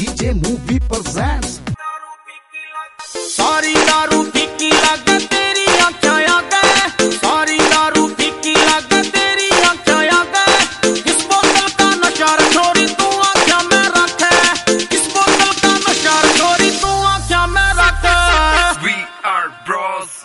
DJ movie presents। सारी दारू फीकी लगे तेरी आँखें आगे, सारी दारू फीकी लगे तेरी आँखें आगे। किस बोतल का नशा रे छोरी तू आँखें में रखे, किस बोतल का नशा रे छोरी तू आँखें में रखे। We are bros।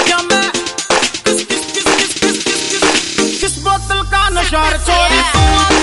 नशा रे छोरी तू